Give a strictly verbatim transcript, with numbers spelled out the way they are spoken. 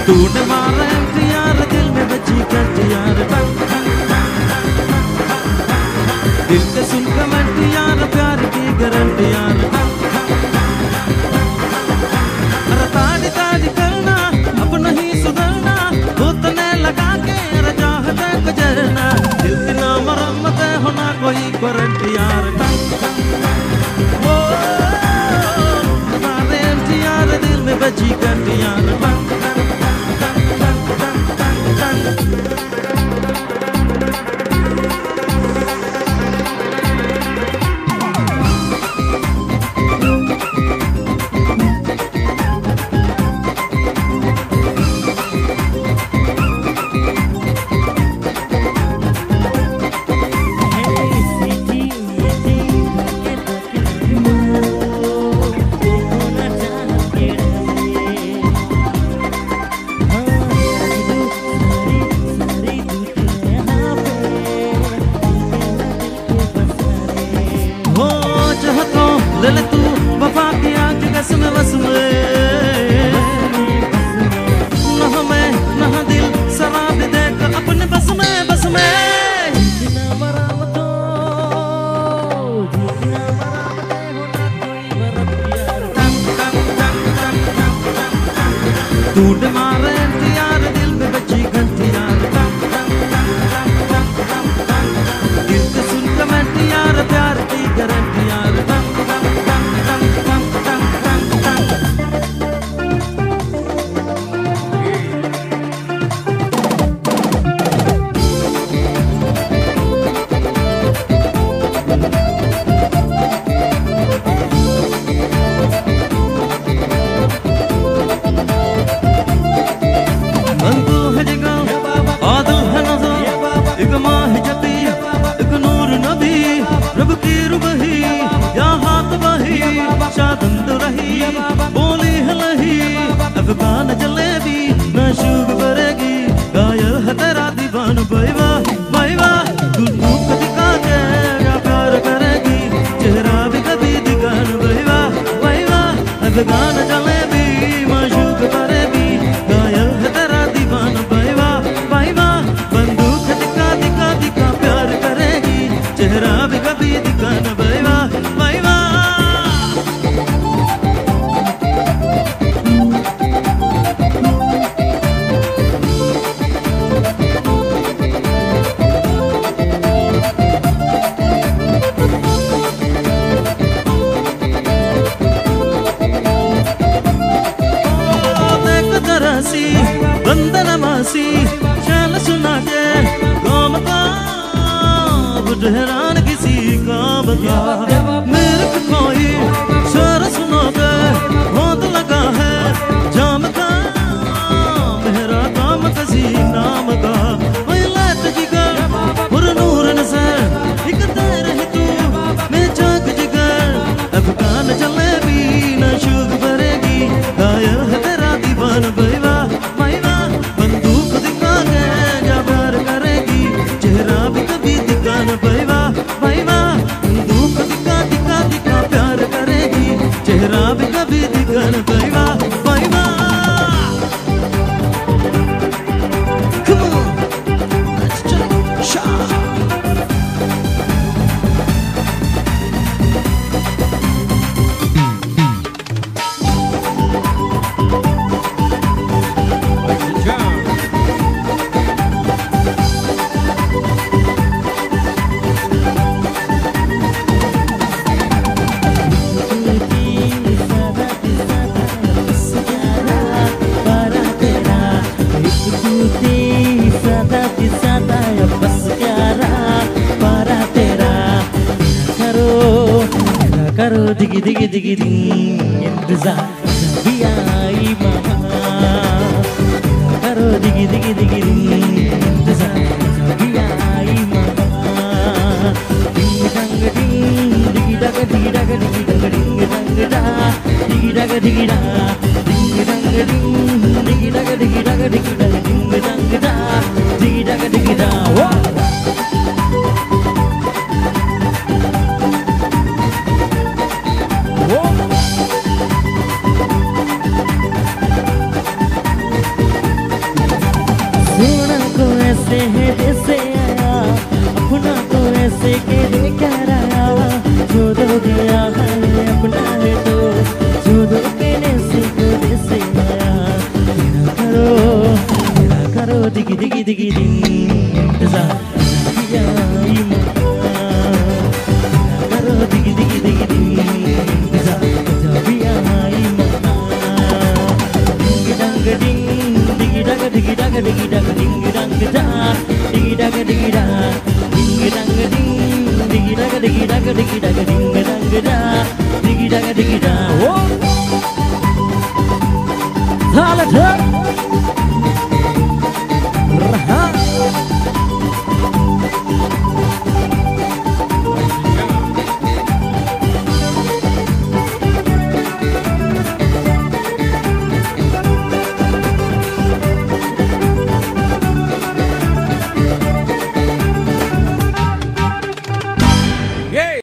तूने मारा यार दिल में बची कट यार, दिल के सुन कमेंट यार, प्यार की गारंटी यार। अरे ताड़ी ताड़ी करना अब नहीं सुधरना, घुटने लगा के चाहते गुजरना, दिल की ना मरम्मत होना कोई गारंटी यार। ओ मारे यार दिल में बची कट यार। ले ले तू वफा की आग बस में बस में, न हमें न दिल शराब देख अपने बस में बस में। जितना मरामतो जितना मरामते होना कोई बरत यार। टूट मारे यार दिल में बची घंटी यार, दिल से सुन कमेंट यार, प्यार की गारंटी यार। एक माह जबी एक नूर नबी, रब की रुबही या हाथ बही, शादंद रही बोली है लही, अफगान जलेबी न शुभ करेगी, गायल है तेरा दीवान बैवा बैवा। तू धूप दिखा के या प्यार करेगी, चेहरा भी कभी दिखान बैवा बैवा। अफगान जलेबी माशूक करेगी, गायल है तेरा दीवान बैवा बैवा। बंदूक दिखा दिखा दिखा प्यार करेगी, चेहरा भी कभी दिखाना बैवा बैवा। सी बंदन मासी शैल सुना के काम का बुढ़ान किसी का बता, मेरे को कोई शर सुना के बहुत लगा है जाम का, मेरा काम किसी नाम का। लाट जिगर और नूर नजर एक तेरे ही तू मैं जाग जिगर, अफगान जलेबी न शुभ करेगी, गायल है तेरा दीवान बैवा बैवा। बंदूक दिखा के जा प्यार करेगी, चेहरा भी कभी दिखाना बैवा बैवा। बंदूक दिखा दिखा दिखा प्यार करेगी, चेहरा भी कभी दिखाना बैवा बैवा। Come on, let's take a shot. करो दिगी दिगी दिगी दिंग इंतजार भी आई मामा, करो दिगी दिगी दिगी दिंग इंतजार भी आई मामा। डिंग डंग डिंग दिगी डग दिगी डग दिगी डग डिंग डंग डा दिगी डग दिगी डा, डिंग डंग डिंग दिगी डग दिगी डग दिगी डग डिंग डंग डा दिगी डग दिगी डा। digi ding za ya ima karo digi digi digi ding za ya ima ding dang ding digi dang digi dang digi dang ding dang da digi dang digi da ding dang ding digi dang digi dang digi dang ding dang da digi dang digi da